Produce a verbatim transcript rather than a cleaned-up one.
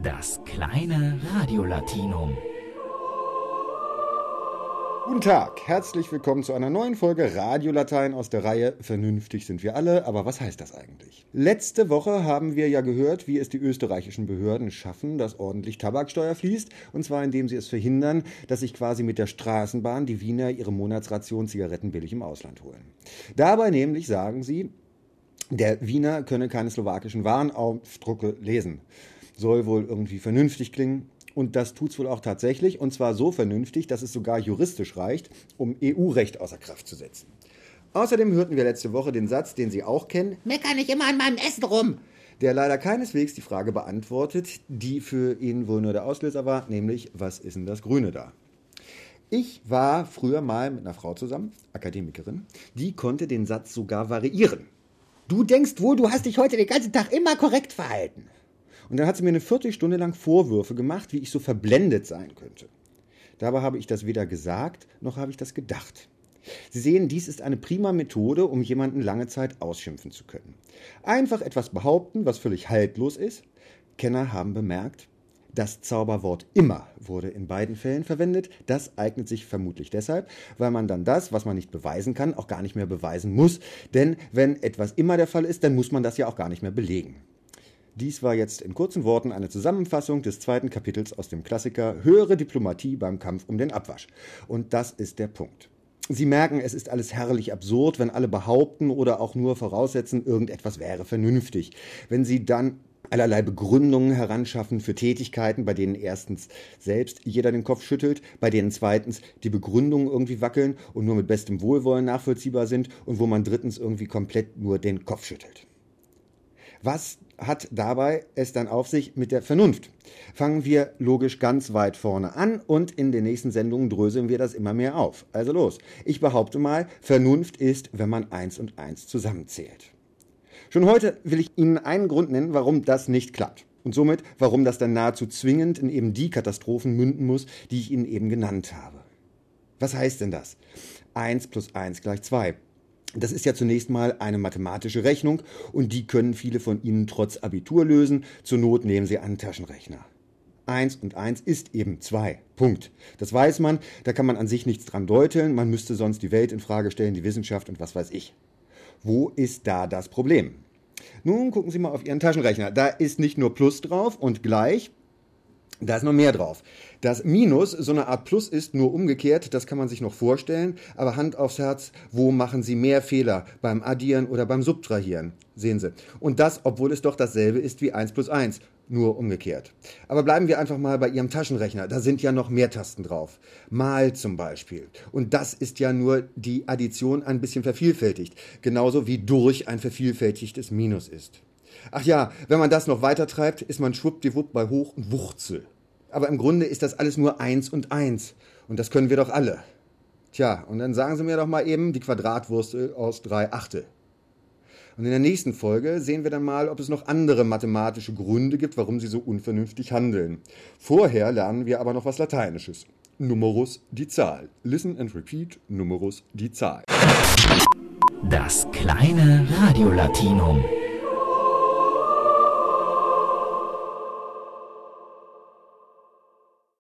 Das kleine Radiolatinum. Guten Tag, herzlich willkommen zu einer neuen Folge Radiolatein aus der Reihe Vernünftig sind wir alle, aber was heißt das eigentlich? Letzte Woche haben wir ja gehört, wie es die österreichischen Behörden schaffen, dass ordentlich Tabaksteuer fließt, und zwar indem sie es verhindern, dass sich quasi mit der Straßenbahn die Wiener ihre Monatsration Zigaretten billig im Ausland holen. Dabei nämlich sagen sie, der Wiener könne keine slowakischen Warenaufdrucke lesen. Soll wohl irgendwie vernünftig klingen. Und das tut's wohl auch tatsächlich, und zwar so vernünftig, dass es sogar juristisch reicht, um E U-Recht außer Kraft zu setzen. Außerdem hörten wir letzte Woche den Satz, den Sie auch kennen: Mecker nicht immer an meinem Essen rum. Der leider keineswegs die Frage beantwortet, die für ihn wohl nur der Auslöser war, nämlich, was ist denn das Grüne da? Ich war früher mal mit einer Frau zusammen, Akademikerin, die konnte den Satz sogar variieren. Du denkst wohl, du hast dich heute den ganzen Tag immer korrekt verhalten. Und dann hat sie mir eine Viertelstunde lang Vorwürfe gemacht, wie ich so verblendet sein könnte. Dabei habe ich das weder gesagt, noch habe ich das gedacht. Sie sehen, dies ist eine prima Methode, um jemanden lange Zeit ausschimpfen zu können. Einfach etwas behaupten, was völlig haltlos ist. Kenner haben bemerkt, das Zauberwort immer wurde in beiden Fällen verwendet. Das eignet sich vermutlich deshalb, weil man dann das, was man nicht beweisen kann, auch gar nicht mehr beweisen muss. Denn wenn etwas immer der Fall ist, dann muss man das ja auch gar nicht mehr belegen. Dies war jetzt in kurzen Worten eine Zusammenfassung des zweiten Kapitels aus dem Klassiker Höhere Diplomatie beim Kampf um den Abwasch. Und das ist der Punkt. Sie merken, es ist alles herrlich absurd, wenn alle behaupten oder auch nur voraussetzen, irgendetwas wäre vernünftig. Wenn sie dann allerlei Begründungen heranschaffen für Tätigkeiten, bei denen erstens selbst jeder den Kopf schüttelt, bei denen zweitens die Begründungen irgendwie wackeln und nur mit bestem Wohlwollen nachvollziehbar sind und wo man drittens irgendwie komplett nur den Kopf schüttelt. Was hat dabei es dann auf sich mit der Vernunft? Fangen wir logisch ganz weit vorne an und in den nächsten Sendungen dröseln wir das immer mehr auf. Also los. Ich behaupte mal, Vernunft ist, wenn man eins und eins zusammenzählt. Schon heute will ich Ihnen einen Grund nennen, warum das nicht klappt. Und somit, warum das dann nahezu zwingend in eben die Katastrophen münden muss, die ich Ihnen eben genannt habe. Was heißt denn das? eins plus eins gleich zwei. Das ist ja zunächst mal eine mathematische Rechnung und die können viele von Ihnen trotz Abitur lösen. Zur Not nehmen Sie einen Taschenrechner. eins und eins ist eben zwei. Punkt. Das weiß man, da kann man an sich nichts dran deuteln. Man müsste sonst die Welt in Frage stellen, die Wissenschaft und was weiß ich. Wo ist da das Problem? Nun gucken Sie mal auf Ihren Taschenrechner. Da ist nicht nur Plus drauf und gleich. Da ist noch mehr drauf. Das Minus so eine Art Plus ist, nur umgekehrt, das kann man sich noch vorstellen, aber Hand aufs Herz, wo machen Sie mehr Fehler? Beim Addieren oder beim Subtrahieren? Sehen Sie. Und das, obwohl es doch dasselbe ist wie eins plus eins, nur umgekehrt. Aber bleiben wir einfach mal bei Ihrem Taschenrechner, da sind ja noch mehr Tasten drauf. Mal zum Beispiel. Und das ist ja nur die Addition ein bisschen vervielfältigt, genauso wie durch ein vervielfältigtes Minus ist. Ach ja, wenn man das noch weiter treibt, ist man schwuppdiwupp bei Hoch und Wurzel. Aber im Grunde ist das alles nur eins und eins. Und das können wir doch alle. Tja, und dann sagen Sie mir doch mal eben die Quadratwurzel aus drei Achtel. Und in der nächsten Folge sehen wir dann mal, ob es noch andere mathematische Gründe gibt, warum Sie so unvernünftig handeln. Vorher lernen wir aber noch was Lateinisches. Numerus die Zahl. Listen and repeat, Numerus die Zahl. Das kleine Radiolatinum.